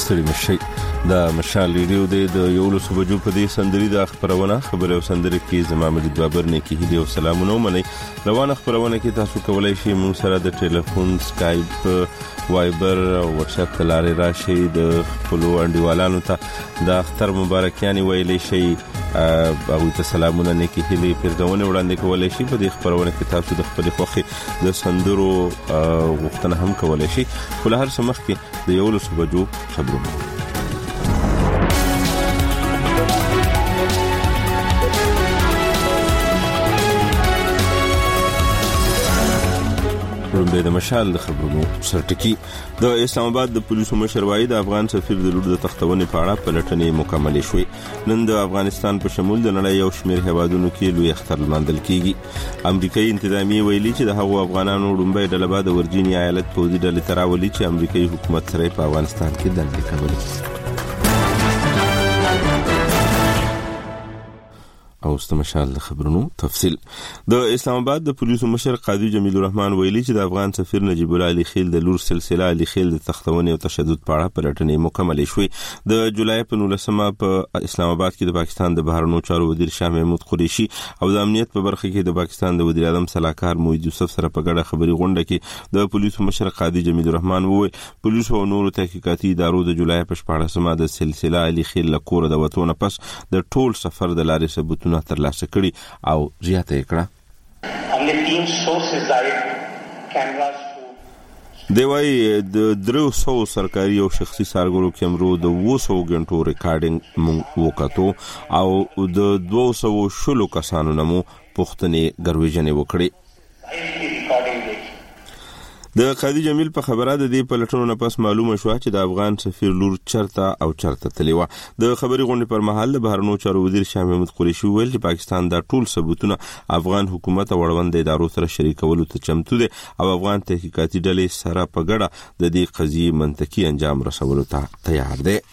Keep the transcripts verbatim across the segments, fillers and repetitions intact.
ستړي مشي د مشال ریډیو د یو لسو بجو په دې سندري د خبرونه خبره او سندري کې زما مجید بابر نه کې هدي او سلامونه مني روانه خبرونه کې تاسو کولای شئ موږ سره د ټلیفون سکایپ وایبر او واتس اپ لارې راشي د خپل انډیوالانو ته د اختر مبارکیاني ویلې شي او ته سلامونه نه کې هلي پیرګونه وړاندې کولای شي په دې خبرونه کې تاسو د خپل خوخي د سندرو غوښتنه هم کولای شي خو هر څه مخکې د یو لسو بجو خبرونه رومبه د مشال د خبرونو سرټکی د اسلام آباد د پولیسو مشر وایي د افغان سفیر د لور د تختونې په اړه پلټنې مکملې شوې نن د افغانستان په شمول د نړۍ یو شمېر هیوادونو کې لوی اختر لمانځل کیږي امریکایي انتظامیه ویلي چې د هغو افغانانو رومبه ډله به د ورجینیا ایالت پوځي ډلې ته راولي چې امریکایي حکومت سره په افغانستان کې دندې کولې او استمشال خبرونو تفصیل د اسلام آباد د پولیسو مشر قاضي جمیل الرحمن ویلي چې د افغان سفیر نجیب الله علي خیل د لور سلسله علي خیل د تختونې او تشدد په اړه پلټنې مکملې شوې د جولای په نولسمه په اسلام آباد کې د پاکستان د بهرنیو چارو وزیر شاه محمود قریشي او د امنیت په برخه کې د پاکستان د وزیر اعظم صلاحکار موحد یوسف سره په ګډه خبري غونډه کې د پولیسو مشر قاضي جمیل الرحمن وویل پولیسو او نورو تحقیقاتي ادارو د جولای په شپاړسمه د سلسله علي خیل له کوره د وټونه پس د ټول سفر د لارې ثبوتونه ترلاسه کړي او زیاته کړه हमने तीन सौ से زائد کیمراز دی وايي د درو سو سرکاري او شخصي سارګرو کیمرو د دوه سوه غنټو ریکارډینګ وکړو او د دوه سوه شلو کسانو نمو پښتنې ګرویجنې وکړي د قاضي جمیل په خبره د دې پلټنو نه پس معلومه شو چې د افغان سفیر لور چرته او چرته تللی و د خبري غونډې پر مهال د بهرنیو چارو وزیر شاه محمود قریشي ویل چې پاکستان د ټول ثبوتونه افغان حکومت او وړاندې ادارو سره شریکولو ته چمتو دي او افغان تحقیقاتي ډلې سره په ګډه د دې قضیې منطقي انجام رسولو ته تیار دي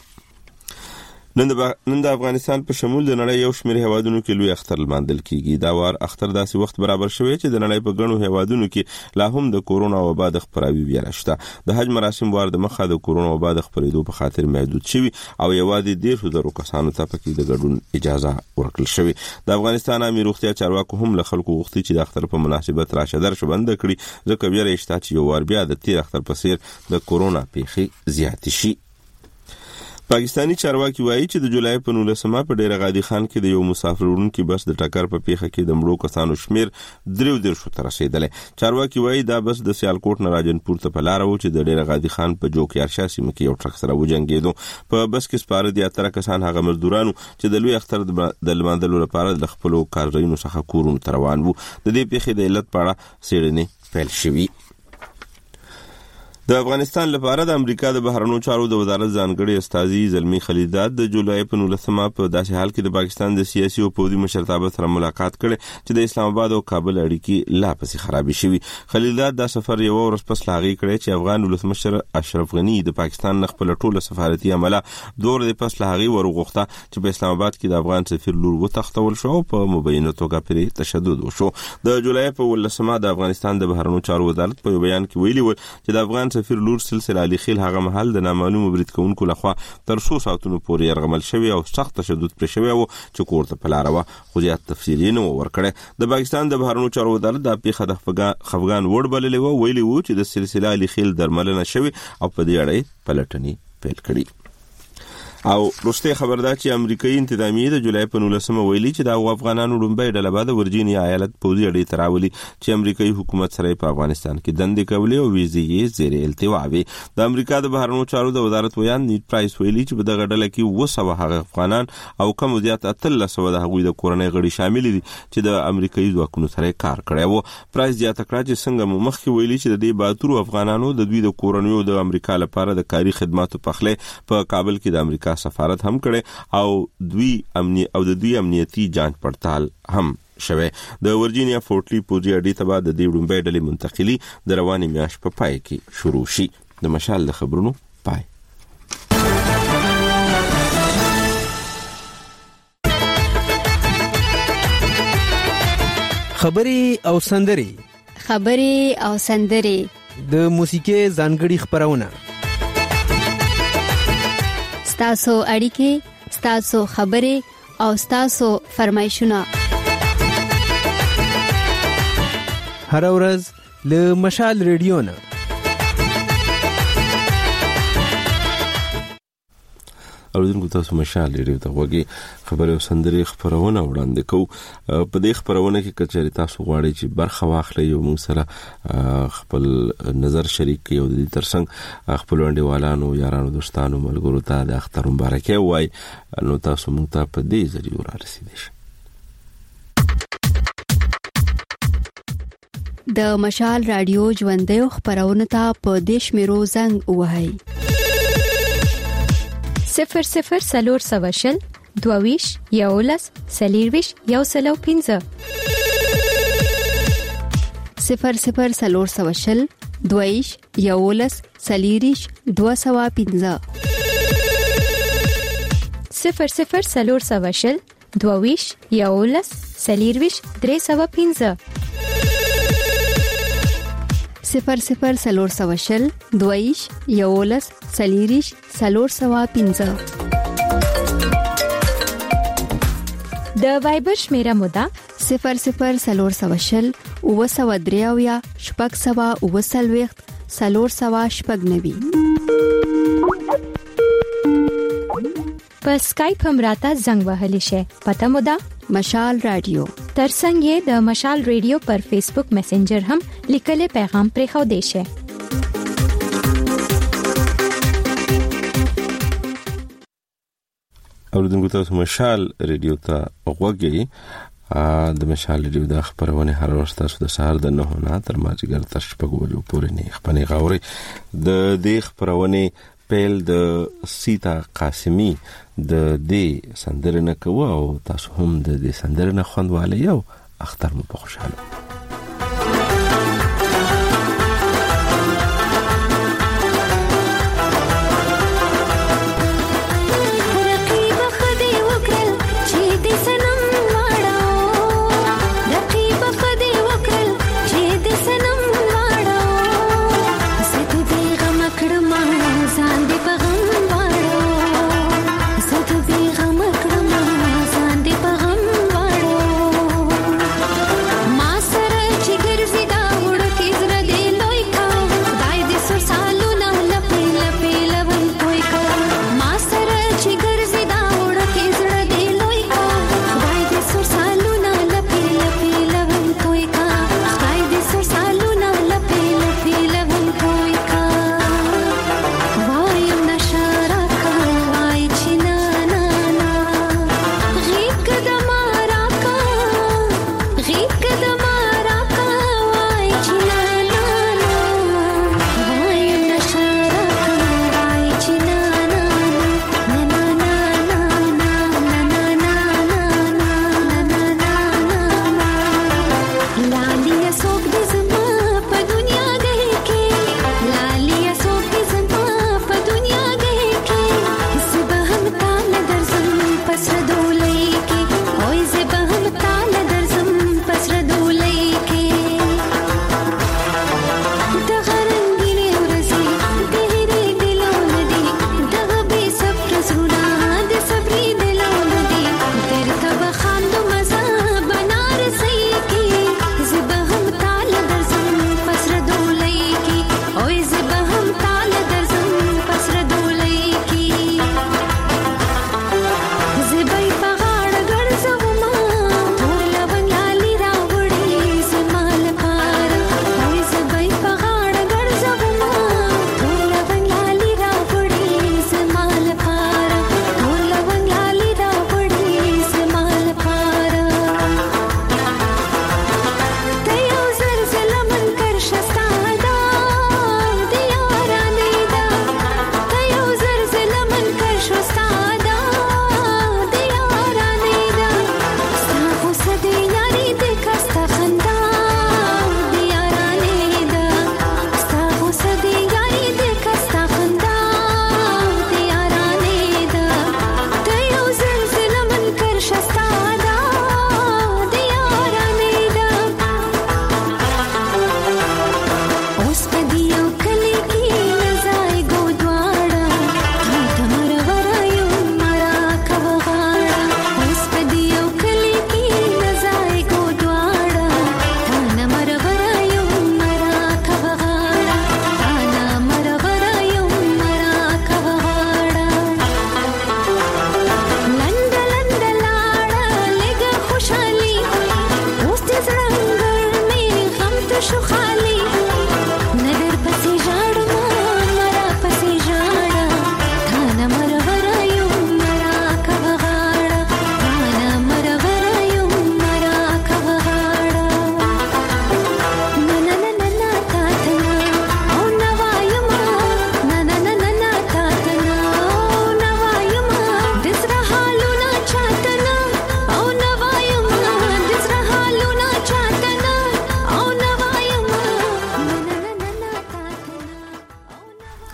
نن د نن د افغانستان په شمول د نړۍ یو شمېر هیوادونو کې لوی اختر لمانځل کیږي دا وار اختر داسې وخت برابر شوی چې د نړۍ په ګڼو هیوادونو کې لا هم د کورونا وبا د خپراوي بیا شته د حج مراسم وار د مخه د کورونا وبا د خپرېدو په خاطر محدود شوی او یوازې ډېر زرو کسانو ته پکې د ګډون اجازه ورکړل شوی د افغانستان امیر روغتیا چارواکو هم له خلکو غوښتي چې د اختر په مناسبت راشه درشه بند کړي ځکه بیا رښتا چې یو وار بیا د تیر اختر په څیر د کورونا پیښې زیات شي پاکستانی چارواکي وایي چې د جولای په نولسمه په ډیره غادي خان کې د یو مسافر وړونکي بس د ټکر په پیښه کې د مړو کسانو شمیر درې درشو ته رسیدلې چارواکي وایي دا بس د سیالکوټ نه راجنپور ته په لار و چې د ډیره غادي خان په جوکیار شاسي مکه یو ټرک سره وجنګېدو په بس کې سپاره دي اتر کسان هغه مزدورانو چې د لوی اختر د لمانځلو لپاره د خپل کارځایونو څخه کورونو ته روان وو د دې پیښې د علت په اړه څېړنې پیل شوې د افغانستان لپاره د امریکا د بهرنیو چارو د وزارت ځانګړي استازي زلمی خلیلزاد د جولای په نولسمه په داسې حال کې د پاکستان د سیاسي او پوځي مشرتابه سره ملاقات کړي چې د اسلام آباد او کابل اړیکې لا پسې خرابې شوي خلیلزاد دا سفر یو ورځ پس لاغي کړي چې افغان ولسمشر اشرف غنی د پاکستان خپل ټوله سفارتي عمله دور د پس لاغي ورغوښته چې په اسلام آباد کې د افغان سفیر لور وتښتول شو په مبینه توګه پرې تشدد وشو د جولای په ولسمه د افغانستان د بهرنیو چارو وزارت په بیان کې ویلي و چې د افغان سفیر لور سلسله علي خیل هغه محل د نامعلوم برید کوونکو لخوا تر څو ساعتونو پورې يرغمل شوی او سخت تشدد پر شوی او چې کوړه په لار و خو زیات تفصیل نه ورکړي د پاکستان د بهرنیو چارو وزارت د پیښه د خفګان وړ بللې و ویلي و چې د سلسله علي خیل درملنه شوی او په دې اړه پلټنې پیل کړي او روسته خبردار چې امریکایي انتظامیه د جولای په نولسمه ویلي چې د افغانانو لومبۍ ډله به د ورجینیا ایالت پوځي اډې تراولي چې امریکایي حکومت سره په افغانستان کې دندې کولې او ویزې یې زیر التوا وي د امریکا د بهرنیو چارو د وزارت ویان نیټ پرایس ویلي چې په دغه ډله کې اوه سوه هغه افغانان او کم زیات اتلس سوه د هغوی د کورنۍ غړي شامل دي چې د امریکایي ځواکونو سره کار کړی وو پرایس زیاته کړه چې څنګه مو مخکې ویلي چې د دې باتورو افغانانو د دوی د کورنیو د امریکا لپاره د کاري خدماتو پخله په کابل کې د امریکا سفارت هم کړي او دوی امني او د دوی امنیتي جانچ پړتال هم شوه د ورجینیا فورټلی پوزي اډې ته بعد د دې ډومبې ډلې منتقلي د رواني میاش په پای کې شروع شي د مشال د خبرونو پای خبري او سندري خبري او سندري د موسیقي ځانګړي خبرونه ستاسو اړیکې، ستاسو خبرې او ستاسو فرمایشونه هر ورځ له مشال ریډیو نه اوریدونکو تاسو مشال ریډیو ته وګورئ. خبري او سندري خبرونه وړاندې کوو. په دې خبرونه کې کچاري تاسو غواړئ چې برخه واخلئ او موږ سره خپل نظر شریک کړئ او د دې ترڅنګ خپل انډیوالانو، یارانو، دوستانو، ملګرو ته د اختر مبارکي وایي، نو تاسو موږ ته په دې ذریعہ را رسیدئ. د مشال رادیو ژوندۍ خبرونه ته په دیش میرو زنګ وهاي صفر صفر سلور سواشل دوویش یولس سلیرویش یو سلو پینزه صفر صفر سلور سواشل دوویش یولس سلیریش دو سوا پینزه صفر صفر سلور سواشل دوویش یولس سلیرویش درې سوا پینزه صفر صفر سلور سواشل دویش یولس سلیریش سلور سوا پینزه. د وایبر شمیره مودا صفر صفر سلور سواشل او سوا دریاویا شپږ سوا او سلويخت سلور سوا شپږ نوي. په اسکایپ هم راته زنګ وهلی شي. پته مودا مشال رادیو. ترڅنګ د مشال رادیو پر فیسبوک میسنجر هم لیکلي پیغام پرې خو دی شي. اوریدونکو تاسو مشال رادیو ته وګورئ. د مشال رادیو د خبرونه هر ورځ تاسو د سهار د نه نه تر مازیګر تر شپږ بجو پورې نه خپنه غوړي. د دې خبرونه پیل د سیتا قاسمی د دې سندرنه کوو او تاسو هم د دې سندرنه خوندواله یو اختر مو په خوشاله. Masa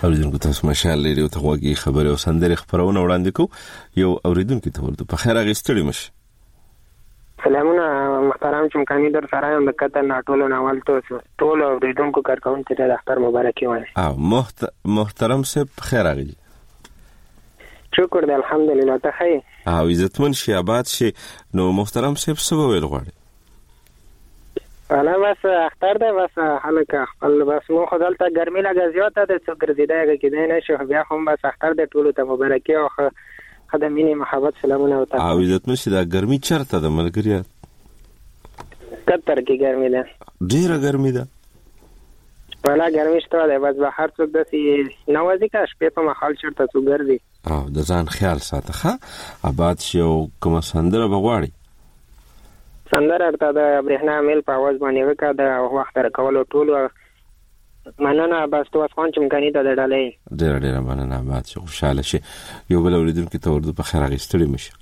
اوریدونکو تاسو مشال لري او ته وګي خبره او سندره خبرونه وړاندې کو یو اوریدونکو ته ورته په خیر غستړي مش سلامونه محترم چمکانی در سره یم د کتن ټولو ناول ته ټولو اوریدونکو کارکونکو ته د اختر مبارکي وایم. او محت... محترم صاحب خیر غلی شکر دی الحمدلله ته خیر او عزتمن شي آباد شي نو محترم صاحب څه ویل غواړي؟ انا بس اختر ده بس حالک خپل بس مو خدای ته ګرمي لګا زیاته ده څو ګرځیدای کې نه شو بیا هم بس اختر ده ټولو ته مبارکي او خدمینه محبت سلامونه او او عزتمن شي دا ګرمي چرته ده ملګری کتر کې ګرمي ده ډیره ګرمي ده ولا ګرمي شته ده بس بهر څوک د سي نوازي کا شپه په محل چرته څو ګرځي او د ځان خیال ساته ښه آباد شي او کوم سندره بغواړي سندره ارته د برهنا میل په आवाज باندې وکړه د وخت راکولو ټولو مننه بس تو افغان چمکانی ته ډالې ډېر ډېر مننه آباد شي خوشاله شي یو بل اوریدونکو ته ورته په خیر غستړي مشه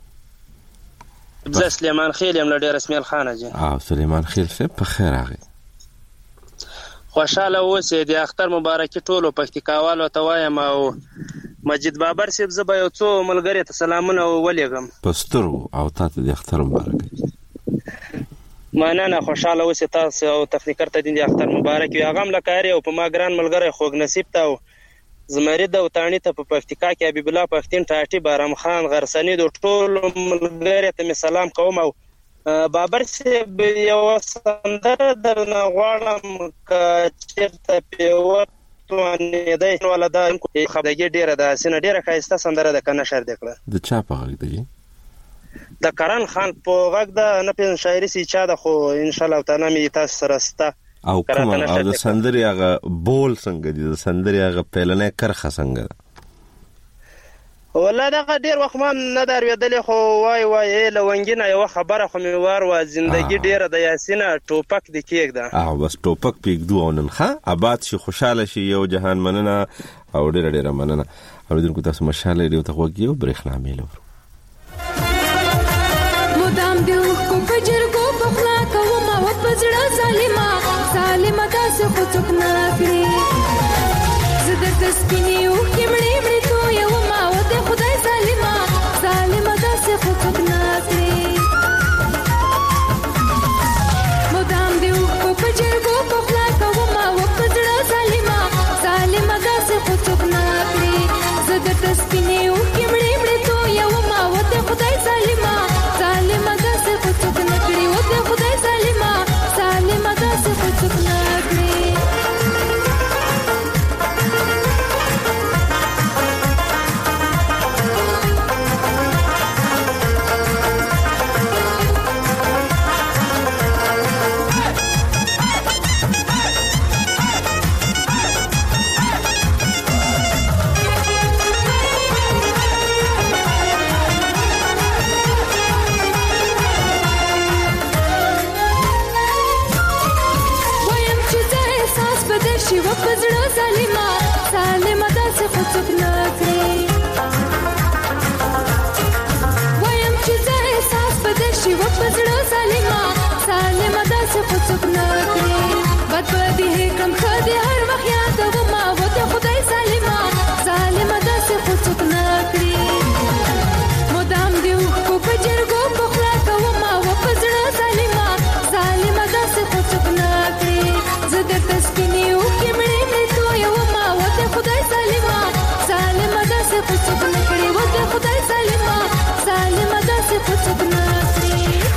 زه سلیمان خیل یم له ډېر اسماعیل خان جی او سلیمان خیل څه په خیر راغی خوشاله اوسې د اختر مبارکي ټولو پکتیکاوالو ته وایم او مجید بابر صاحب زبا یو څو ملګری ته سلامونه ولېږم پسترو او تاسو د اختر مبارک مننه خوشاله اوسې تاسو او تفکر ته د اختر مبارک وي هغه ملکاري او په ما ګران ملګری خوږ نصیب ته زمری د وطانی ته په پکتیکا کې حبیب الله پختین ټاټي بارام خان غرسنی د ټول ملګری ته سلام کوم او بابر صاحب یو سندره درنه غواړم چې په وطنه دی ولدا خبرګي ډیره ده سینه ډیره خایسته سندره د کنه شر دکړه د چا په غږ دی د کرن خان په غږ د نه په شاعري سي چا د خو ان شاء الله تعالی می تاسو سره ستا او کوم او د سندري هغه بول څنګه دي د سندري هغه پهلنه کرخه څنګه ولا دا ډیر وخت ما نه درویدل خو وای وای لونګینه یو خبره خو می وار وا زندگی ډیره د یاسینه ټوپک د کېګ ده او بس ټوپک پیګ دوه نن ښه آباد شي خوشاله شي یو جهان مننه او ډیره ډیره مننه اوریدونکو تاسو مشاله لري ته وګیو برېښنا میلو مدام دیو کو پجرګو بخلا کوم او پزړه ظالما ظالما تاسو خو څوک نه کړی زدر تسکینیو کیمړې مړې تو یو ما او د خدای ظالما ظالما تاسو خو څوک نه کړی مدام دیو کو پجرګو بخلا کوم او پزړه ظالما ظالما تاسو خو څوک نه کړی زدر تسکینیو کیمړې مړې تو یو ما او د خدای ظالما ظالما داسې خو څوک نه کړي و د خدای ظالما ظالما داسې خو څوک نه کړي شي و پزړه ظالما ظالما داسې خو څوک نه کړي وایم چې زه احساس بدل شي و پزړه ظالما ظالما داسې خو څوک نه کړي بد بدی کم خدای هر وخت یادوم او د خدای ظالما ظالما داسې خو څوک نه کړي مدام دیو کو پجرګو بخلا کوم او پزړه ظالما ظالما داسې خو څوک نه کړي زه د تسکینیو خدای ظالما ظالما داسې خو څوک نه کړي و د خدای ظالما ظالما داسې خو څوک نه کړي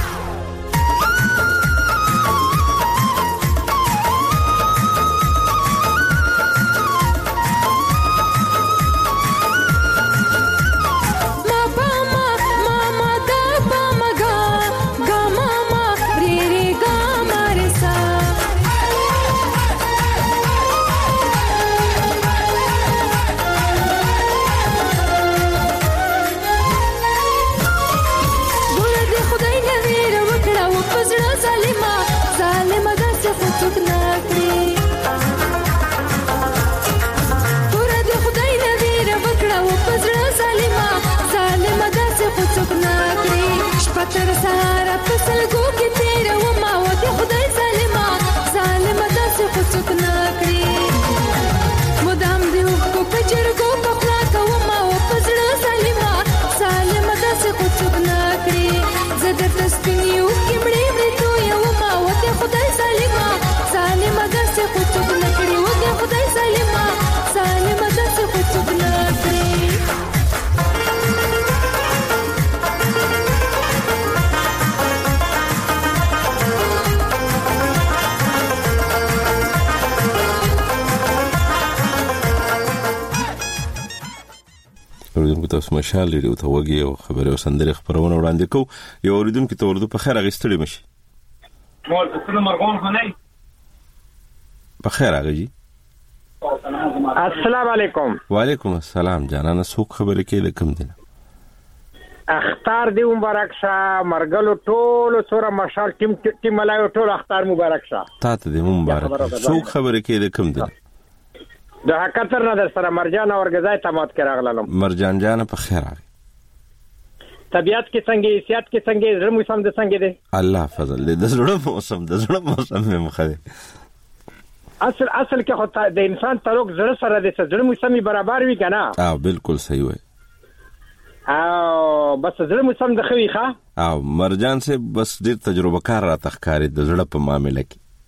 تر سهار فصل کو کې تیر و ما و د خدای ظالما ظالما داسې خو څوک نه کړي مدام دیو تاسو مشال لري او ته وګي او خبره او سندره خبرونه وړاندې کو یو اوریدونکو ته ورته په خیر غستړي مشي مول څه مرغون خنای په خیر راغی. السلام علیکم. وعلیکم السلام جانانه څوک خبره کې د کوم دي اختر دی مبارک شه مرګلو ټول سره مشال ټیم ټیم ملایو ټول اختر مبارک شه تا ته دې مبارک څوک خبره کې د کوم دي د حقتر نه در سره مرجان اورګزای تمات کې راغلم. مرجان جان په خیر راغی. طبيعت کې څنګه سیاحت کې څنګه زړه موسم د څنګه دی الله فضل دې د زړه موسم د زړه موسم مې مخه اصل اصل کې خو د انسان تعلق زړه سره د زړه موسمي برابر وي کنه. اه بالکل صحیح وای. او بس زړه موسم د خوي ښه او مرجان سے بس ډیر تجربه کار را تخکاری د زړه په معاملې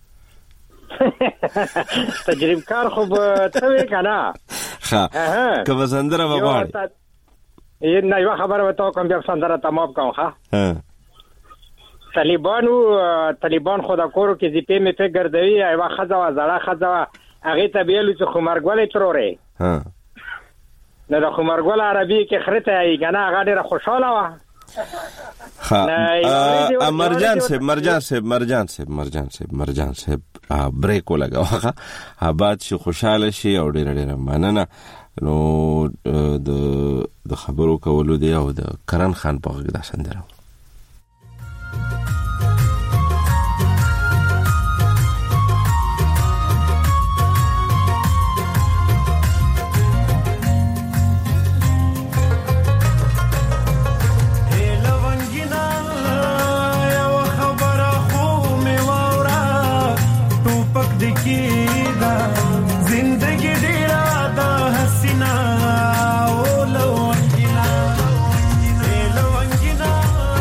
کې تجربه کار خو به ته وی کنه. ها که سندره وغواړي یې نه یو خبره وته کوم بیا سندره تمام کوم ښه. طالبانو طالبان خو د کورو کې زی پی می په ګرځوي ایوا خزا و زړه خزا هغه ته بیلو چې خمرګولې تروري ها نه د خمرګول عربي کې خرته ای کنه هغه ډیره خوشاله و. ها مرجان سے مرجان سے مرجان سے مرجان سے مرجان سے بریک ولګا هغه بعد شي خوشاله شي او ډیره ډیره مننه. نو د د خبرو کولو دی او د کرن خان په غږ دا سندره Love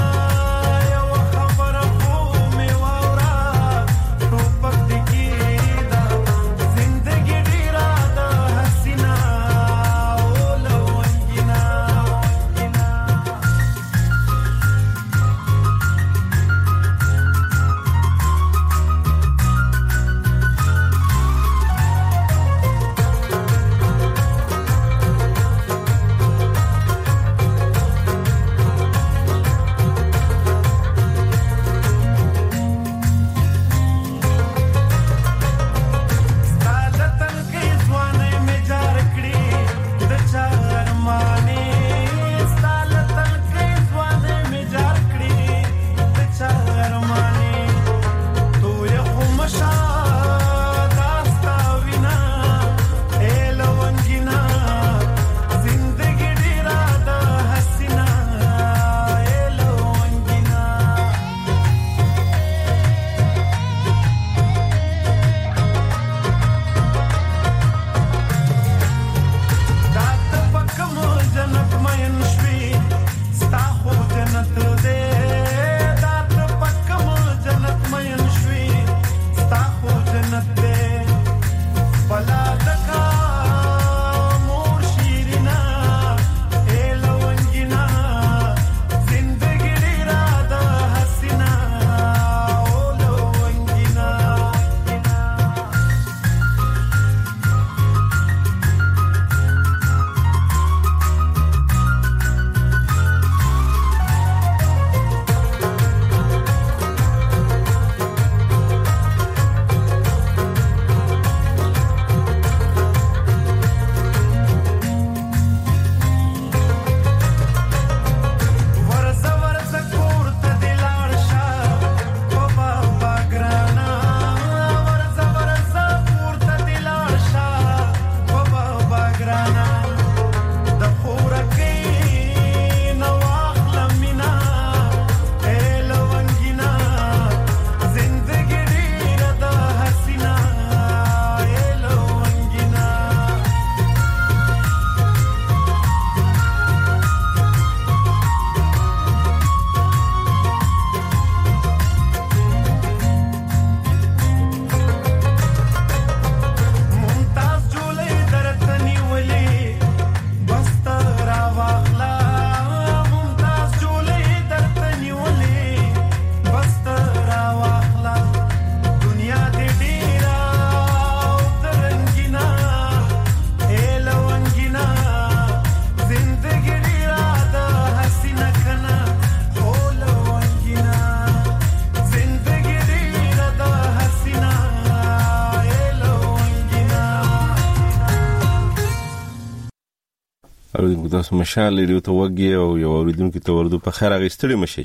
څوک داس مشال لري ته وګي او یو اوریدونکو ته ورده په خیر هغه ستړي مشي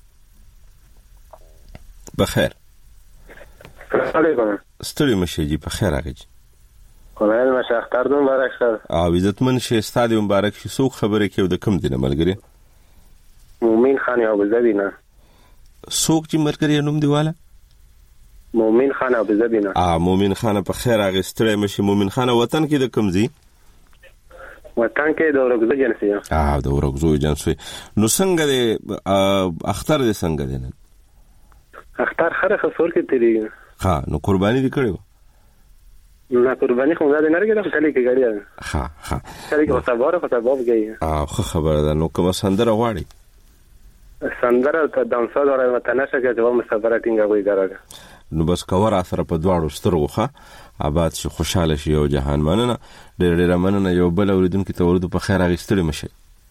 په خیر علیکم ستړي مشي جی په خیر هغه خدای دې مشه اختر دې مبارک شه او عزتمن شه استاد مبارک شي څوک خبره کوي د کم دینه ملګری مومن خان ابو ظبی نه څوک چې ملګری نوم دیواله مومن خان ابو ظبی نه ا مومن خان په خیر هغه ستړي مشي مومن خان وطن کې د کم زی وطن کې د ورغزو جنسي اه د ورغزو جنسي نو څنګه د اختر د څنګه دینه اختر خره خسور کې تیری ها نو قرباني دې کړو نه قرباني خو زاد نه راګره خلې کې غړیا ها ها خلې کې وساباره وساباب گئی اه خو خبره ده نو کوم سندره غواړي سندره ته دانسا دره وطنشه کې جواب مسافر ټینګه وي درګه نو بس کور اثر په دواړو سترغو ښه آباد شي خوشاله شي او جهان مننه ډېر ډېر مننه یو بل اوریدونکو ته ورده په خیر هغه ستړي مشي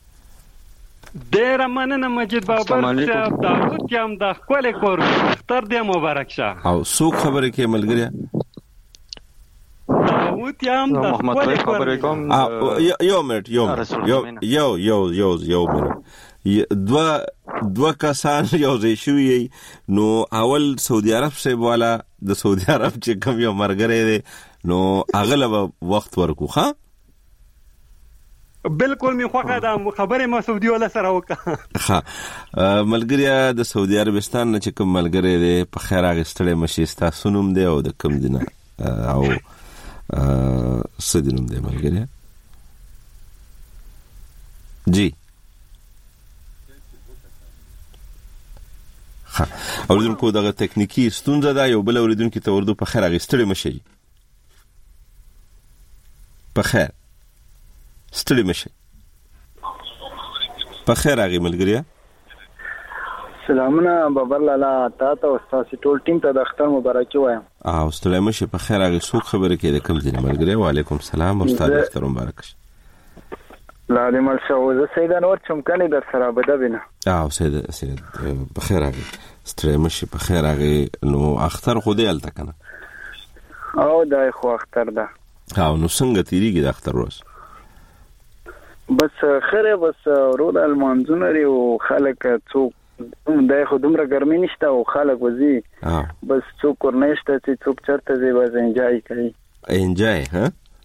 ډېر مننه مجید بابر صاحب داوود یم د خپل کور اختر دې مبارک شه او څوک خبره کې ملګری داوود یم د خپل کور یو منټ یو یو یو یو یو منټ دوا دوا کسان یو ځای شوی نو اول سعودي عرب سه والا د سعودي عرب چې کوم یو مرګره دی نو اغلب وخت ورکو ښا بالکل می خوخه د خبره ما سعودي ولا سره وکړه ها ملګری د سعودي عربستان نه چې کوم ملګری دی په خیر هغه ستړي مشي تاسو نوم دی او د کوم دینه او سدینوم دی ملګری جی ها اوریدونکو دغه تکنیکی ستونزه ده یو بل اوریدونکو ته ورده په خیر هغه ستړي مشي په خیر ستړي مشي په خیر هغه ملګری سلامونه بابر لالا تا ته استاد ټول ټیم ته د اختر مبارکي وایم او ستړي مشي په خیر هغه څوک خبره کوي د کوم ځای ملګری وعلیکم السلام استاد اختر مبارک شه لا دې مل شو زه سید انور چمکني در سره بده بینه او سید سید په خیر هغه ستړي مشي په خیر هغه نو اختر خو دې الته کنه او دای خو اختر ده او نو څنګه تیریږي د اختر ورځ بس خیره بس ورول المنځونه لري او خلک څوک دای خو دومره ګرمي نشته او خلک وزي بس څوک ورنشته چې څوک چرته دی بس انجوای کوي انجوای ها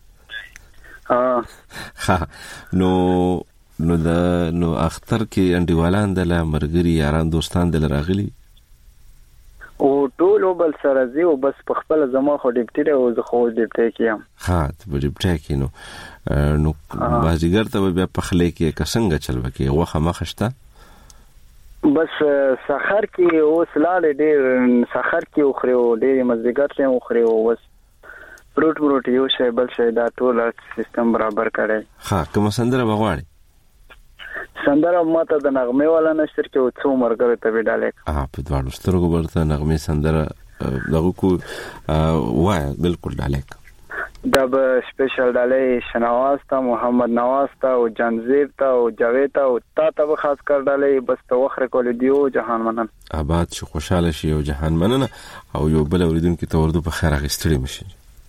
ها نو نو دا نو اختر کې انډیوالان د مرګري یاران دوستان د راغلي او ټول بل سره زی او بس په خپل زما خو ډیپټي او زه خو ډیپټي کیم ها ته ډیپټي کې نو نو بازیګر ته بیا په خله کې کسنګ چل وکي وخه مخشته بس سحر کې او سلاله ډېر سحر کې او خرو ډېر مزګر ته او خرو بس پروت پروت یو شی بل شی دا ټول سیستم برابر کړي ها کوم سندره بغواړي سندره ماته د نغمه والا نشر کې او څو مرګره ته وډاله اه په دواړو سترګو ورته نغمه سندره دغه کو وای بالکل ډالیک دا به سپیشل ډالې شنواز ته محمد نواز ته او جنزیب ته او جاوید ته او تا ته خاص کر ډالې بس تو وخره کول دیو جهان منن آباد شي خوشاله شي او جهان مننه او یو بل اوریدونکو ته ورده په خیر غستړي مشي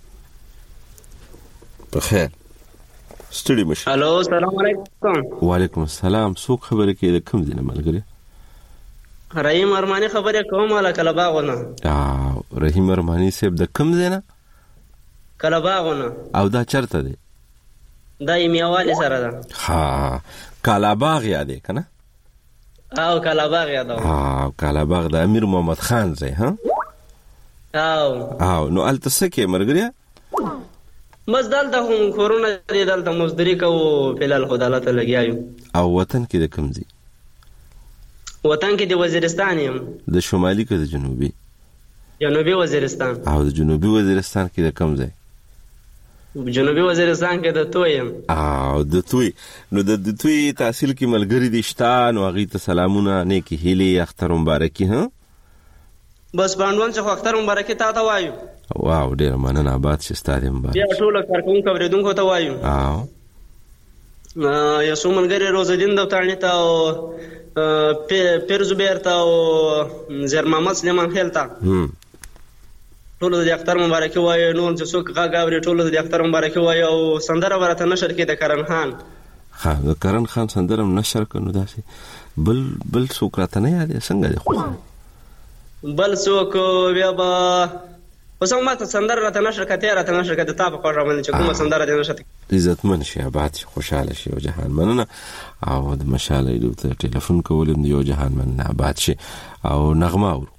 په خیر ستړي مشي الو السلام علیکم وعلیکم السلام څوک خبره کوي د کوم دینه ملګری رحیم ارمانی خبره کوم ولا کله باغونه اه رحیم ارمانی صاحب د کوم دینه کله باغونه او دا چرته دی دا یمیوالی سره ده ها کلا باغ یادې کنه او کلا باغ یاد او ها کلا باغ د امیر محمد خان ځای ها او او نو التسکه مرګریا بس دلته هم کورونا دی دلته مزدری کو فلال خدالته لګیایو او وطن کې د کوم ځای وطن کې د وزیرستان یم د شمالي کې د جنوبي جنوبي وزیرستان او د جنوبي وزیرستان کې د کوم ځای جنوبي وزیرستان کې د تویم او د توي نو د توي تحصیل کې ملګری دي شتان او غي ته سلامونه نیکی هلي اختر مبارکي ها بس باندې څه اختر مبارکي تا ته وایو واو ډیر مننه آباد شې ستاره مبارک بیا ټول کارکون کوریدونکو ته وایو او یا سومنګری روزدین د تانی ته او پیر زبیر ته او زر محمد سلیمان خیل ته ټول د اختر مبارکي وایو نور چې څوک غاغاوري ټول د اختر مبارکي وایو او سندره ورته نشر کې د کرن خان ها د کرن خان سندرم نشر کنو داسې بل بل څوک راته نه یاد څنګه دی خو بل څوک بیا به اوس هم ماته سندره راته نشر کته راته نشر کته تا په خوښه باندې چې کومه سندره دې نشته عزتمن شي آباد شي خوشاله شي او جهان مننه او د مشاله دې ته ټلیفون کولم دی او جهان مننه آباد شي او نغمه اورو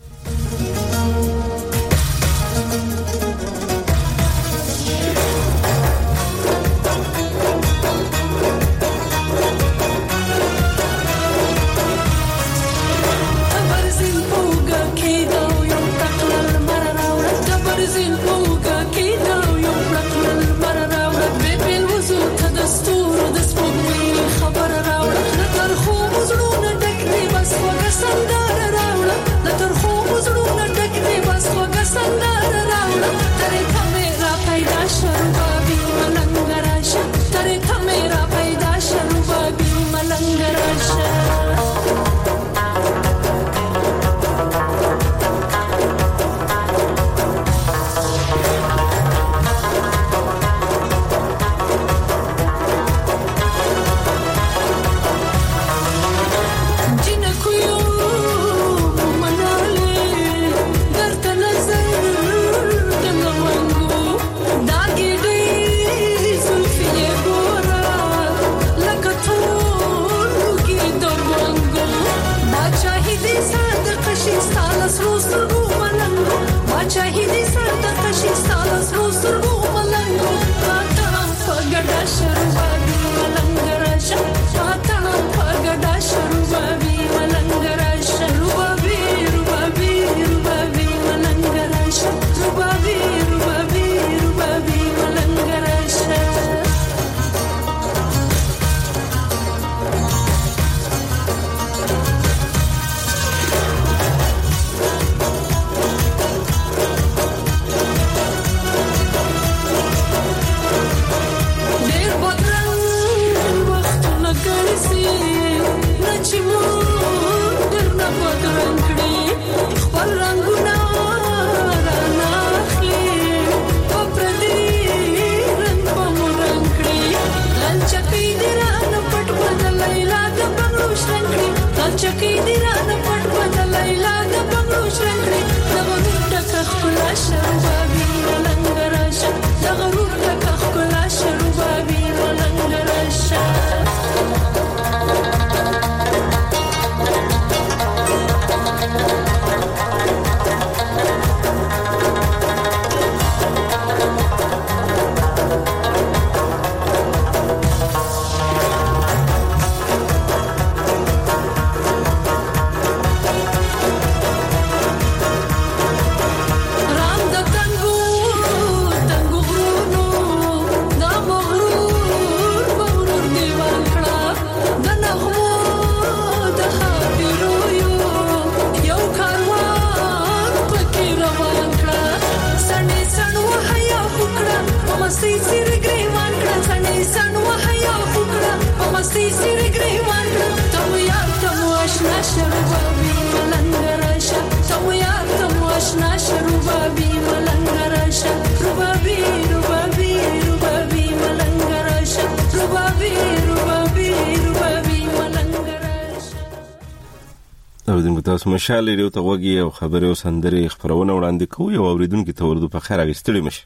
تاسو مشاله لري ته وګي او خبرې او سندرې خبرونه وړاندې کوي او اوریدونکو ته ورته په خیر اغستړي مش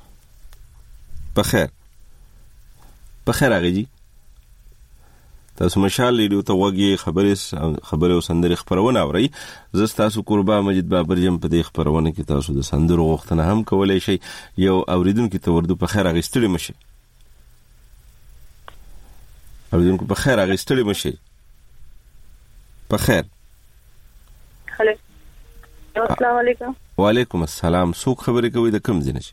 په خیر په خیر اغجی تاسو مشاله لري ته وګي خبرې خبرې او سندرې خبرونه اوري زه تاسو قربا مجید بابر جم په دې خبرونه کې تاسو د سندرو غوښتنه هم کولای شي یو اوریدونکو ته ورته په خیر اغستړي مش اوریدونکو په خیر اغستړي مش په خیر السلام علیکم. وعلیکم السلام. څوک خبرې کوي د کوم ځای؟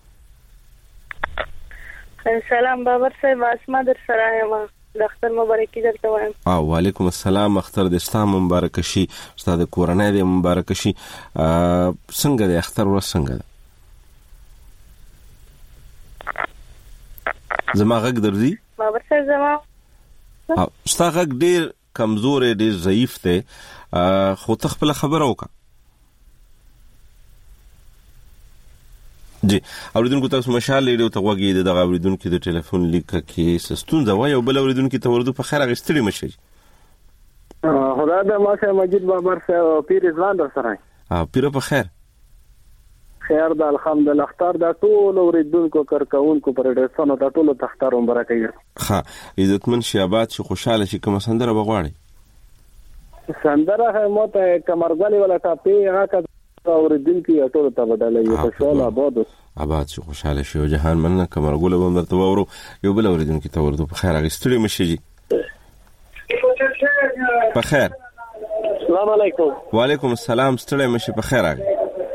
سلام بابر صاحب، اسما در سره یم. د اختر مبارکي درته وایم. اه وعلیکم السلام. اختر د اسلام مبارک شي، استاد کورنۍ د مبارک شي. څنګه د اختر ورځ څنګه ده؟ زما غږ درځي؟ بابر صاحب زما ستا غږ ډیر کمزور ډیر ضعیف دی، خو ته خپل خبره وکړه. جی اوریدونکو تاسو مشال ریډیو ته غوږی د اوریدونکو د ټلیفون لیک کې سستون زوای او بل اوریدونکو ته ورته په خیر غستړي مشي خدا د ماشه مجید بابر سره پیر ځوان در سره ا پیر په خیر خیر د الحمدلله اختر د ټول اوریدونکو کارکونکو پر ډیسونو د ټول تختارون برکې ها عزتمن شیابات شي خوشاله شي کوم سندره بغواړي سندره ماته کمرګلی ولا ټاپي هغه اوریدونکو ټول ته بدلې خوشاله آباد آباد شي خوشاله شي او جهان مننه کمرګله به درته وورو یو بل اوریدونکو ته ورته په خیر غستړي مشي په خیر السلام علیکم وعلیکم السلام ستړی مشي په خیر راغی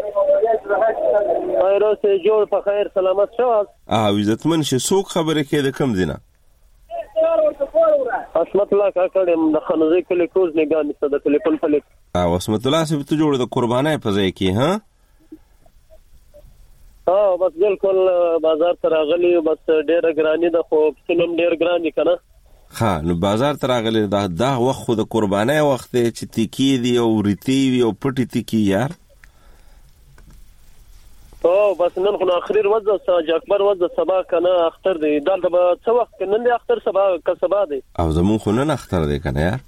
ایروسه جوړ په خیر سلامت شو اه عزتمن شي څوک خبره کې د کم دینه اسمت الله کا کړم د خنزي کلی کوز نه ګان ست د ټلیفون فلک اه اسمت الله سي ته جوړ د قربانای په ځای کې ها اه بس بالکل بازار ته راغلی بس ډېر ګرانی د خو فلم ډېر ګرانی کنه ها نو بازار ته راغلی دا دا وخت د قربانای وخت چې تکی دی او ریتی وی او پټی تکی یار او بس نن خو اخریر وځه ساج اکبر وځه سبا کنه اختر دی دلته به څه وخت نن دی اختر سبا که سبا دی او زمون خو نن اختر دی کنه یار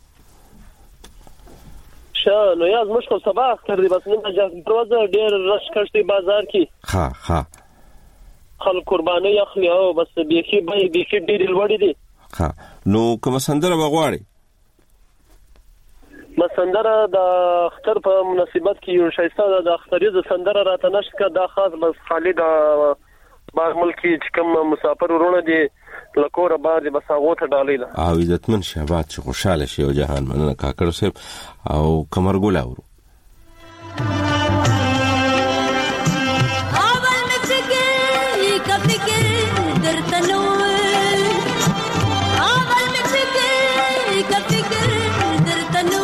شا نو یاز مش خو سبا اختر دی بس نن اجازه وځه ډیر رش کړي بازار کې ها ها خلک قرباني اخلي او بس بيخي به بيخي ډیر لوړی دی ها نو کوم سندره بغواړي مسندره د اختر په مناسبت کې یو شایسته د اختریزه سندره راته نشکه دا خاص بس خالد باغ ملکی چې کوم مسافر ورونه دي لکور بعد بس هغه ته ډالې ده او عزتمن شهبات چې خوشاله شي او جهان مننه کاکړ صاحب او کمر ګل اورو اول مڅګي کپی کې درته نو اول مڅګي کپی کې درته نو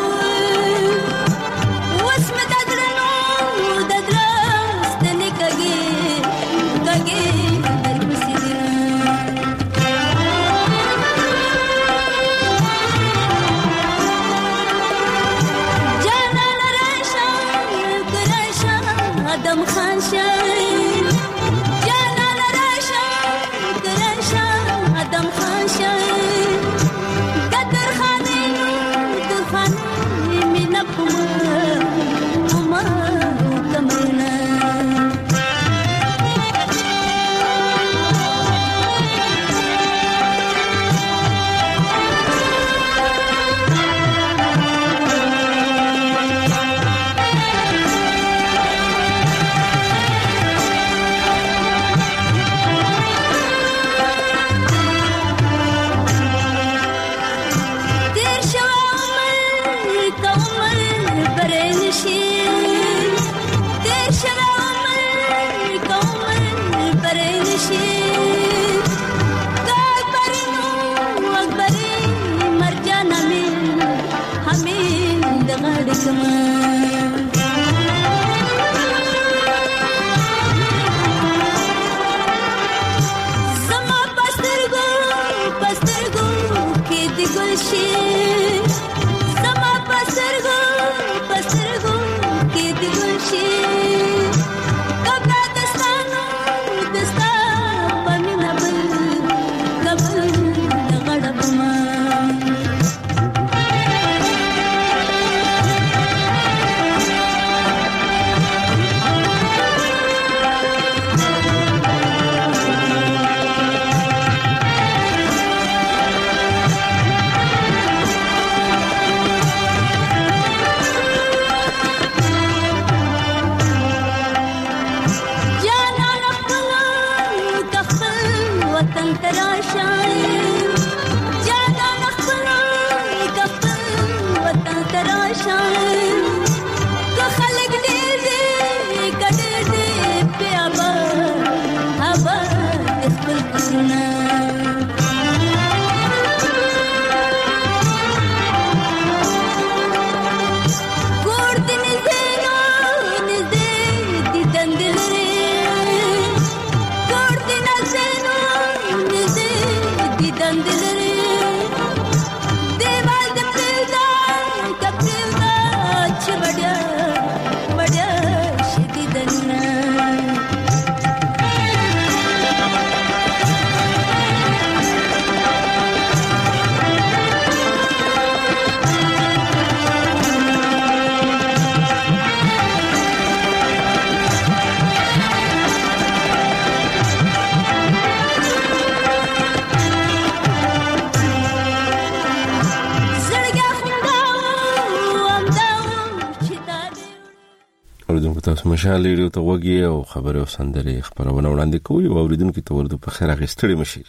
اوریدونکو تاسو مشال ریډیو ته وګورئ او خبرې او سندرې خبرونه وړاندې کوي او اوریدونکو ته ورته په خیر اغستړي مشي.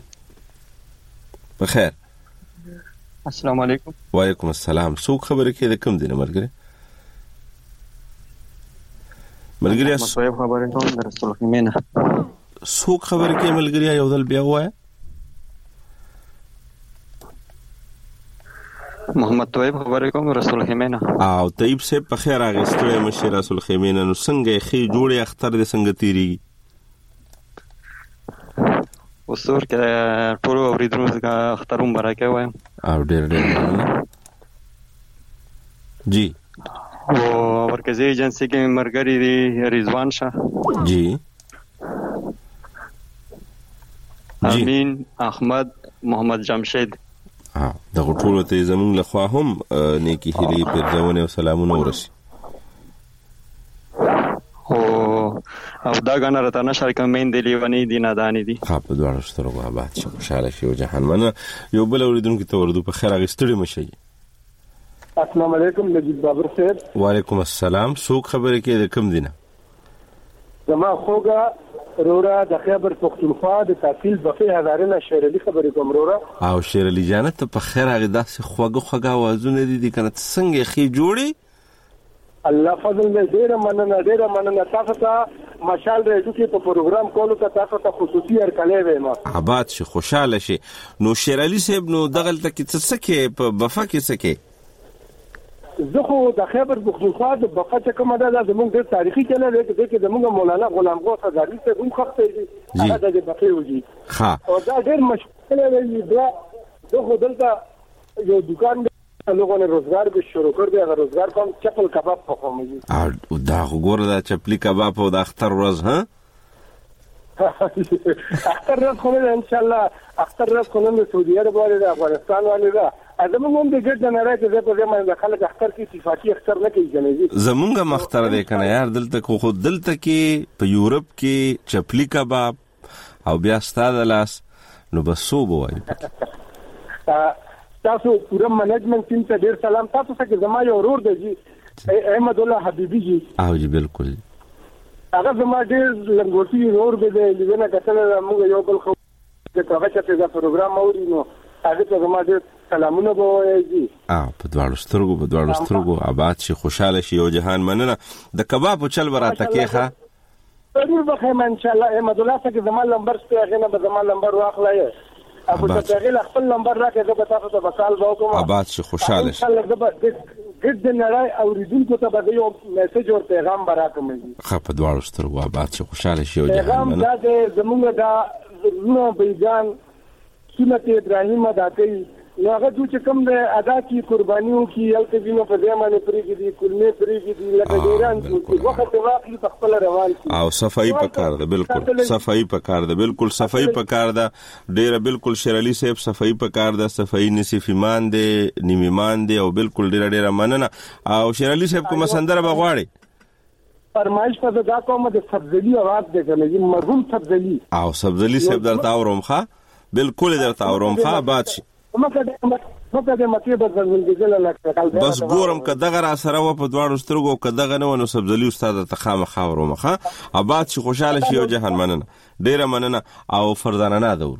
په خیر. السلام علیکم. وعلیکم السلام. څوک خبرې کوي د کوم دینه مرګره؟ ملګری مصویب خبرې کوم د رسول خیمینه. څوک خبرې کوي ملګری یو ځل بیا وایي؟ محمد طیب خبرې کوم رسول خیمینه. او طیب صاحب په خیر اغستړی مشي رسول خیمینه. نو څنګه خې جوړې اختر د څنګه تیریږي؟ وسور کې ټول اوریدونکو څخه اختر مبارک وایم. او ډېر ډېر جی. او مرکزی ایجنسی کې مرګری دی رضوان شاه جی امین احمد محمد جمشید. ها دغه ټول ته زمون له خوا هم نیکی هلي پرځونه او سلامونه ورسي. او او دا غنا راته نشر کمین دی لیونی دی نه دانی دی. ها په دوه سترګو آباد شو خوشاله شو جهان منه یو بل اوریدونکو ته ورده په خیر اغستړي مشي. السلام علیکم نجیب بابر صاحب. وعلیکم السلام. څوک خبرې کوي د کوم دینه؟ زما خوګه رورا د خیبر پختونخوا د تحصیل بقي هزارنه شیر علي خبرې کوم رورا. او شیر علي جانه ته په خیر هغه داسې خوګه خوګه आवाजونه دي دي کنه څنګه خې جوړي؟ الله فضل دې ډېر مننه ډېر مننه تاسو ته مشال ریډیو کې په پروګرام کولو ته تاسو ته خصوصي هرکلی وایم. آباد شي خوشاله شي. نو شیر علي صاحب نو دغه تل کې څه کې په بفا کې څه کې؟ زه خو د خیبر پختونخوا د بقا چې کومه ده زموږ ډېر تاریخي چله دی چې زموږ مولانا غلام غوث ازهري صاحب هم خښ دی هغه د بقي وږي. ها او دا ډېر مشکل دی. دا زه خو دلته یو دکان دی لوګونه روزګار به شروع کړ دی. هغه روزګار کوم چپل کباب پخوم. او دا وګوره دا چپلی کباب او د اختر ورځ ها اختر ورځ خو ان شاء الله اختر ورځ خو نن سعودي عرب والے د افغانستان والے دا زمونږ هم د ګډ نه راځي چې په دې باندې خلک اختر کې صفاتي اختر نه کوي کنه. زمونږ مختر دی کنه یار دلته خو خود دلته کې په یورپ کې چپلی کباب او بیا ستاده لاس نو بس سو بوای. تاسو پورا منیجمنت ټیم ته ډیر سلام. تاسو څخه زما یو ورور دی احمد الله حبیبی جی. او جی بالکل هغه زما ډیر لنګوټي ورور دی لونه کتل موږ یو بل خو د هغه چې دا پروګرام اوري نو هغه ته زما ډیر سلامونه بوایي. اه په دواړو سترګو په دواړو سترګو آباد شي خوشاله شي او جهان مننه. د کباب چل براته کېخه ضرور بخیر ان شاء الله. احمد الله څخه زما نمبر ستې هغه نه به زما نمبر واخلای. ابو تغیل خپل نمبر راکې زه به تاسو ته وصال وکم. آباد شي خوشاله شي. ګډ نه راي اوریدونکو ته به یو میسج او پیغام براکم. خه په دواړو سترګو آباد شي خوشاله شي او جهان مننه. دا زموږ دا نو بیجان سنت ابراهیم ادا کوي نو هغه چې کوم د ادا کی قربانیو کی الته وینو په ځمانه پرېږي دي کلمې پرېږي دي لکه ډیران چې وخت واخلي په خپل روان کی او صفائی پکار ده. بالکل صفائی پکار ده. بالکل صفائی پکار ده. ډیره بالکل شیر علي صاحب صفائی پکار ده. صفائی نصف ایمان ده نیم ایمان ده او بالکل ډیره ډیره مننه. او شیر علي صاحب کوم سندره بغواړي فرمایش په دا کومه د سبزلی आवाज ده کنه مرحوم سبزلی او سبزلی صاحب درته اورم ښه بالکل درته اورم ښه باد شي. بس ګورم که دغه را سره و په دواړو سترګو که دغه نه و نو سبزلي استاد ته خامخا ورومخه آباد شي خوشاله شي او جهان مننه ډیره مننه او فردانه نه دورو.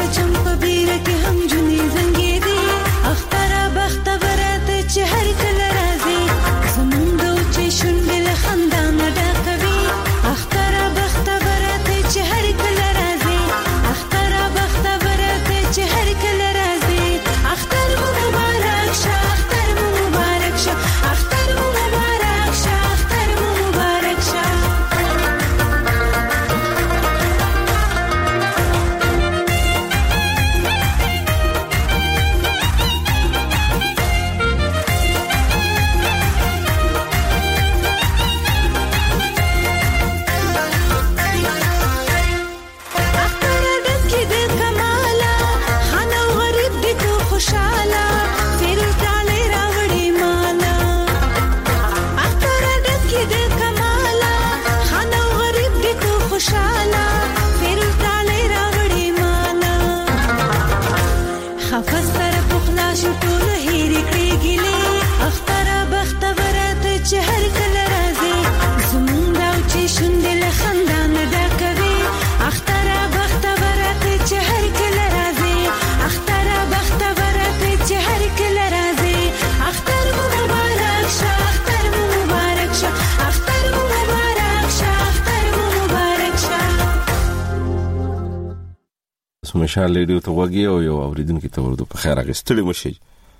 مشال ریډیو ته وګي او یو اوریدونکو ته ورته په خیر اغستړي مشي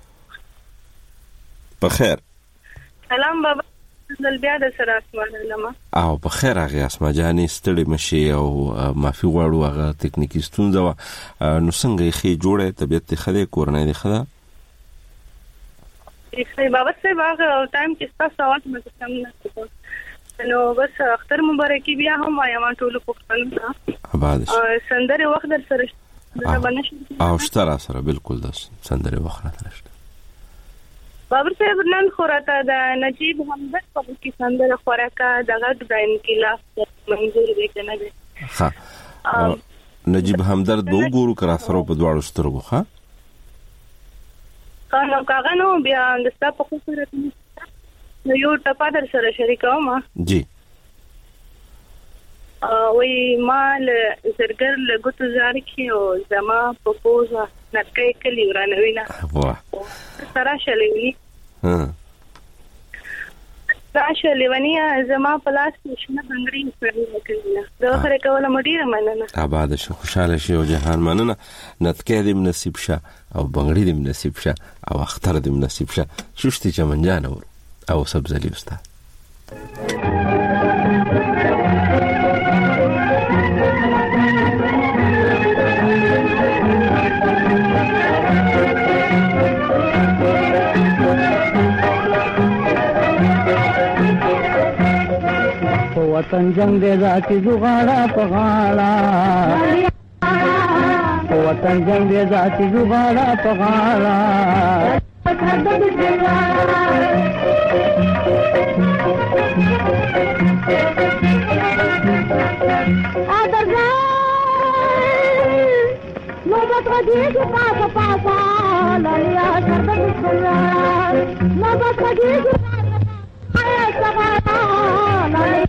په خیر سلام بابا زل بیا د سره اسماء لما او په خیر هغه اسماء جانې ستړي مشي او معافي غواړو هغه ټکنیکی ستونزه و نو څنګه یې جوړه طبيعت خله کورنۍ دی خدا یې بابا سه واغ ټایم کې تاسو اواز مې سم نه نو بس اختر مبارکي بیا هم وایم ټول پښتنو آباد سندره وخت در سره او شتره سره بالکل د سندره وخت نه ترشته بابر صاحب نن خوراته د نجیب همدرد په کې سندره خوراکه دغه د انقلاب منظور دی کنه دی ها نجیب همدرد به وګورو کرا سره په دواړو سترګو ها کانو کاغانو بیا د ستا په خوره نو یو ټپا در سره شریکوم جی وی مال زرګر لګوت زار کی او زما په پوزا نټکې کلی ورانوي نه واه سره شلوي ها راشه لیونیا زما پلاس نشنه بنگړي سره وکړه دا خره کوله مډیره مننه آباد شو خوشاله شي او جهان مننه نتکې دې نصیب شه او بنگړي دې نصیب شه او اختر دې نصیب شه شوشتي چمنجان ور او سبزلی استاد وطن جنگ دے ذاتی زغاڑا پغاڑا وطن جنگ دے ذاتی زغاڑا پغاڑا نوبت غدیگی پاسا پاسا لالیا شرد بسکلار نوبت غدیگی پاسا پاسا لالیا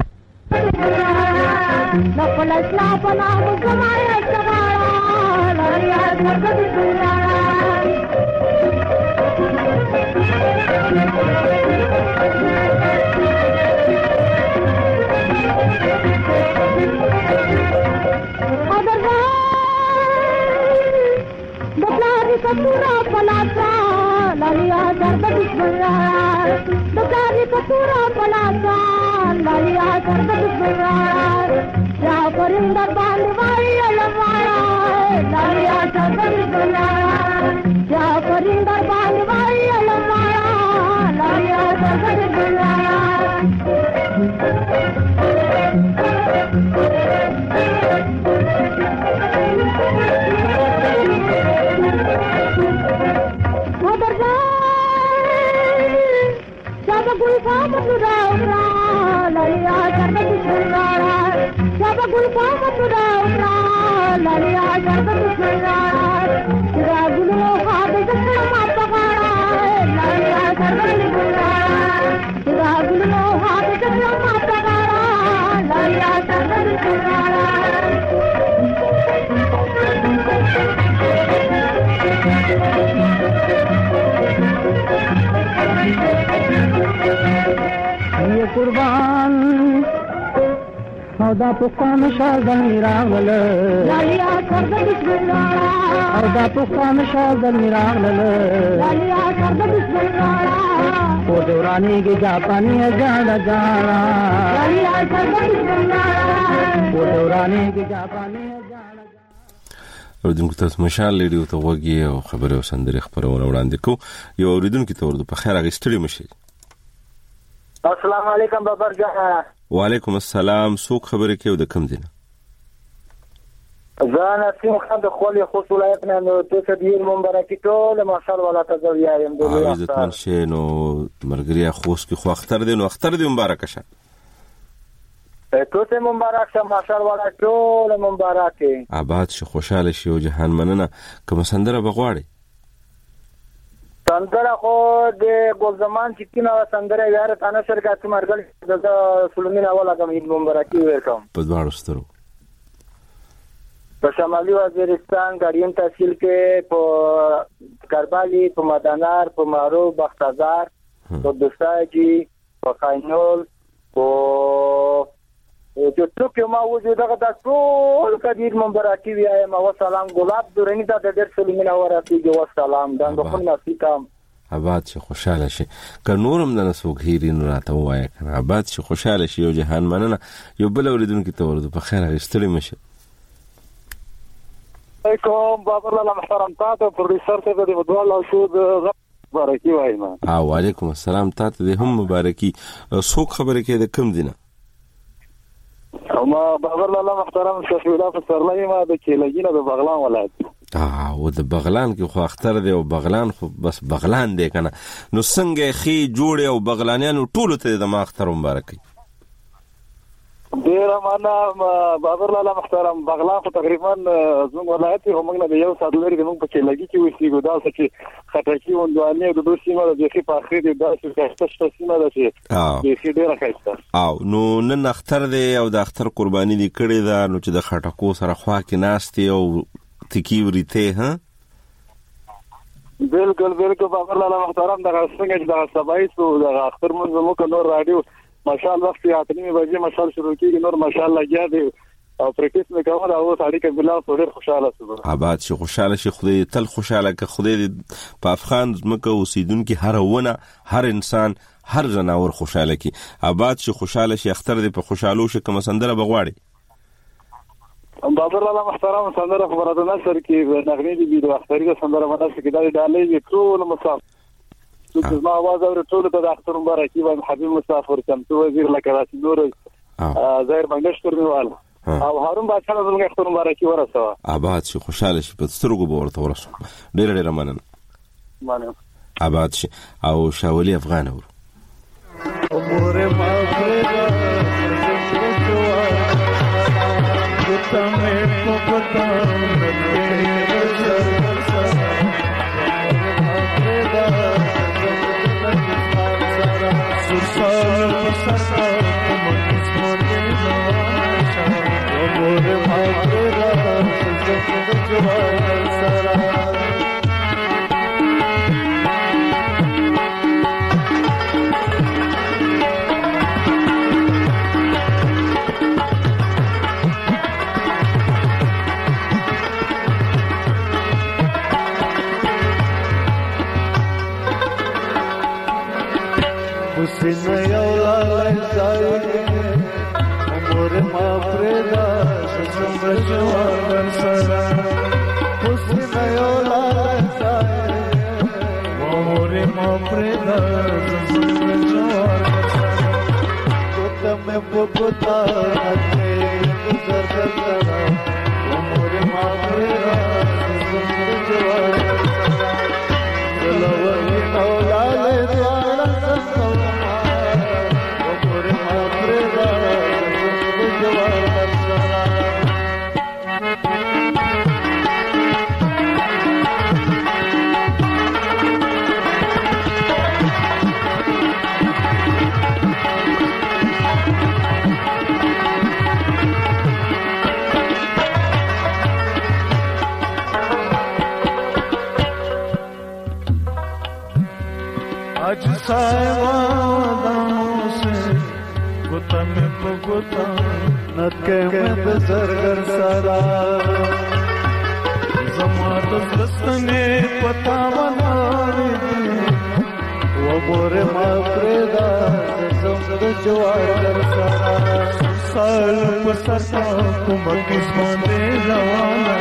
نقل اسلام نام زمایا سوارا لالیا شرد بسکلار Katura palasa, lalia darda bismillah. Dokari katura palasa, lalia darda bismillah. Ya parinder bandwai alamaya, lalia darda bismillah. Ya parinder bandwai alamaya, lalia darda bismillah. Gulfama Tudaura, Lalia Jarda Bismillah. Jaba Gulfama Tudaura, Lalia Jarda Bismillah. Jira Gulu Hadi Jasna Matagara, Lalia Jarda Bismillah. Jira Gulu Hadi Jasna Matagara, Lalia Jarda Bismillah. او دا پخوان شاګل راغله لالیا سر د بسم الله او دا پخوان شاګل راغله لالیا سر د بسم الله او دورانی کې جاپانی جانا جانا لالیا سر د بسم الله او دورانی کې جاپانی اوریدونکو تاسو مشال لیډیو ته وګورئ او خبره او سندري خبرونه وړاندې کو یو اوریدونکو ته ورته په خیر اغستړي مشي. السلام علیکم بابر جان. وعلیکم السلام. څوک خبره کوي د کوم دینه؟ زه نسیم خان د خولي خوست ولایت نه نو تاسو دې مبارکي ټول ماشال ولا تزویا يم د الله عزتمن شه نو مرګریا خوست کې خو اختر دې نو اختر دې مبارک شه. توته مبارک شه ماشال ولا ټول مبارک. آباد شه خوشاله شي او جهان مننه کوم سندره بغواړي. سندره خو د ګلزمان چې کینه سندره یاره تانه شرکت مرګل د سلمین اوله کوم عید مبارکي ورکوم په دواړو سترو. په شمالي وزیرستان غاړین تحصیل کې په کربالي په مدانار په مارو بختازار په دوستاجي په خاینول په چې ټوکې ما وځي دغه د ټول کبیر مبارکي وایم او سلام ګلاب دورنی ته د ډېر سلمین اوراتیږي او سلام دا د خپل نصیحت آباد شي خوشاله شي که نورم د نسوک هیرین راته وایي کنه آباد شي خوشاله شي او جهان مننه یو بل اوریدونکو ته ورته په خیر غستړي مشه. علیکم بابر الله محترم تاسو پروډوسر ته د بدوال شو د مبارکي وایم. ها وعلیکم السلام تاسو دې هم مبارکي. څوک خبره کوي د کوم دینه؟ ما بابر الله محترم شفیع الله فسرلای ما د کېلګینه د بغلان ولایت. اه و د بغلان کې خو اختر دی او بغلان خو بس بغلان دی کنه نو څنګه خي جوړ او بغلانیانو ټول ته د ما اختر مبارکي. ډیر معنا بابر الله محترم بغلان خو تقریبا زموږ ولایت هم موږ د یو سات لري د موږ په کېلګي کې وسیګو دا چې خټکی وندوانې د دوه سیمه د خې په اخر دی دا چې څه سیمه ده چې د خې ډیره ښایسته او نو نن اختر دی او د اختر قرباني دی کړی دا نو چې د خټکو سره خوا کې ناشتي او تکی ورته ها بالکل بالکل بابر الله محترم دغه څنګه د سبای سو د اختر منځ مو کو نور رادیو ماشاءالله وخت یاتنی بجې ماشاءالله شروع کیږي نور ماشاءالله لګیا دی او پریکټیس مې کوله او سړی کې بلا ډېر خوشاله شو. آباد شي خوشاله شي خدای تل خوشاله که خدای په افغان زمکه اوسیدونکو هر ونه هر انسان هر جناور خوشاله کی. آباد شي خوشاله شي اختر دې په خوشالو شي کوم سندره بغواړي. بابر الله محترم سندره خبره نصر کې نغمه دي د اخترې سندره باندې کې دا ډالې ټول مسافر څه ما आवाज اور ټول ته د اختر مبارکي وایم حبيب مسافر کم تو وزیر لکراسی نور ظاهر منګشتر میوال او هارون بادشاہ زموږ اختر مبارکي ورسوه. آباد شي خوشاله شي په سترګو به ورته ورسوه. ډېر ډېر مننه. مننه. آباد شي او شاولي افغان اور امور ما تمہیں کو بتاؤں حسن یولا لایزای امور ما پردا شسم جوان سرا حسن یولا لایزای امور ما پردا شسم جوان سرا تم بوتا تے گزر سرا امور ما پردا شسم جوان سرا لوی یولا لایزای आज सायवादाओं से गुता में गुता न منت کې د زرګر سرا زما د دستنې پتا وناري وګوره ما پردا زم د جوار سرا سال په ستا کوم قسمت روانه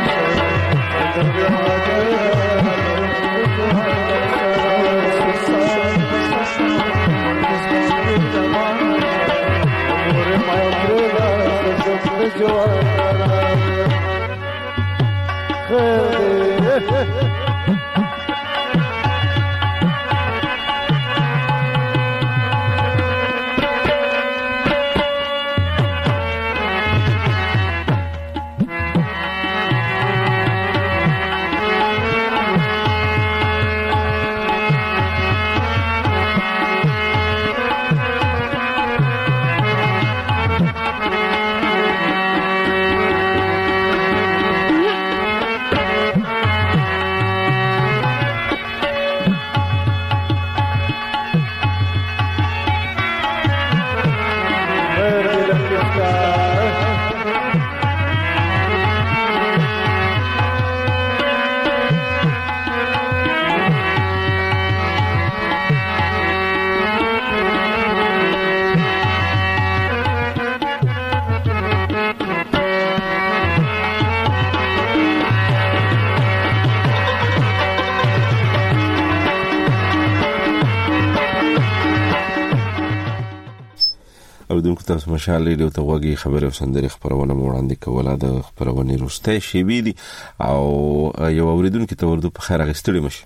اوردونکو تاسو مشال ریډیو ته وګورئ خبري او سندري خبرونه وړاندې کوله د خبرونه روسته شي ویلي او یو اوریدونکو ته ورته په خیر غستړي مش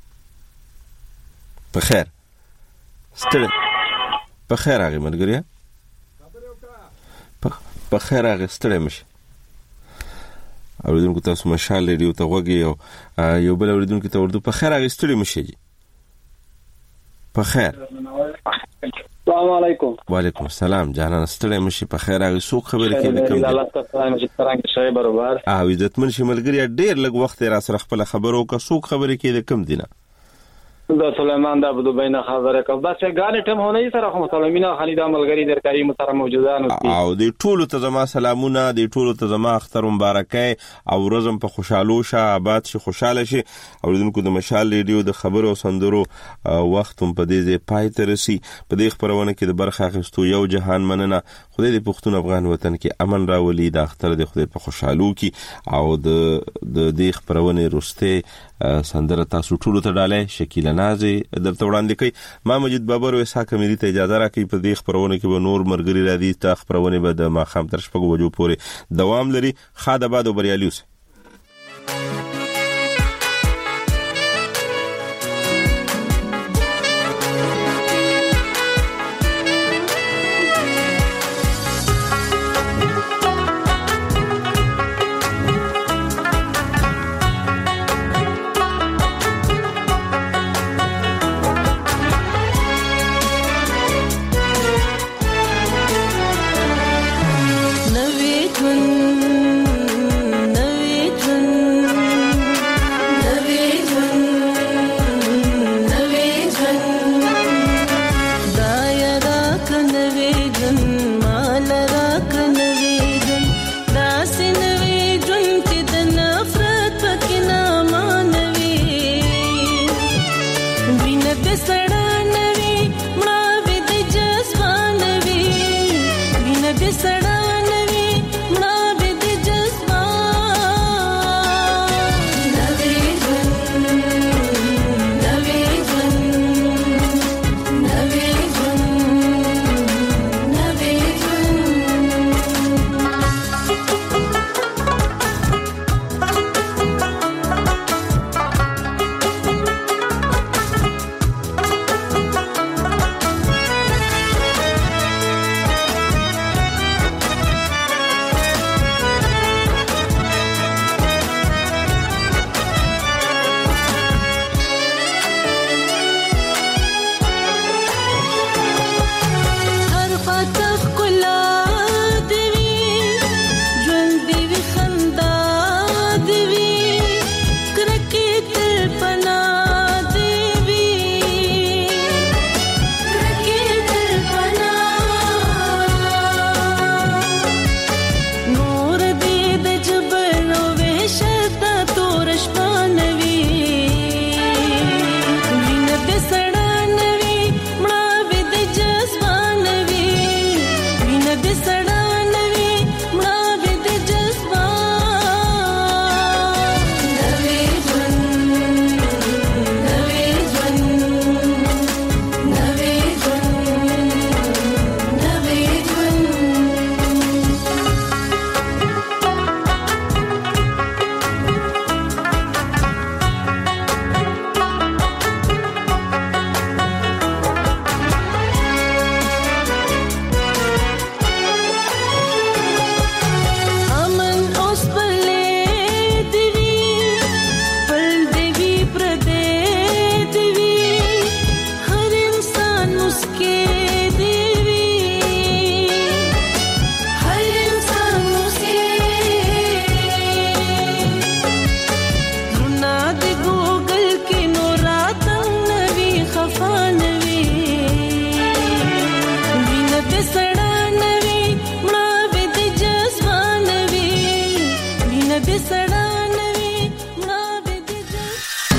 په خیر ستړي په خیر هغه مرګریا په خیر هغه ستړي مش اوریدونکو تاسو مشال ریډیو ته وګورئ یو بل اوریدونکو ته ورته په خیر هغه ستړي مشي په خیر السلام علیکم. وعلیکم السلام. جانان ستړی مشي په خیر هغه څوک خبرې کوي کوم الله تعالی مجید څنګه شي برابر او عزتمن شي ملګری ډېر لږ وخت را سره خپل خبرو کا څوک خبرې کوي کوم دینه دا سليمان دا بدو بینه خبره کوي بس غاړي ټیم هونه سره خو سليمان خالد ملګری در کوي محترم موجودان او د ټولو ته زما سلامونه د ټولو ته زما اختر مبارکي او ورځم په خوشاله شه آباد شي خوشاله شي او دونکو د مشال ریډیو د خبرو سندرو وختم په دې ځای پای ته رسي په دې خبرونه کې د برخه اخیستو یو جهان مننه خدای دې پښتون افغان وطن کې امن راولي د اختر د خدای په خوشالو کې او د د دې خبرونه روسته سندره تاسو ټولو ته ډاله شکیل نازي درته وړاندې کوي ما مجید بابر او اسحاق اميري ته اجازه راکړي په دې خبرونه کې به نور مرګري را دي تا خبرونه به د ما خام تر شپږ وجو پورې دوام لري خاده باد او بریالي اوسه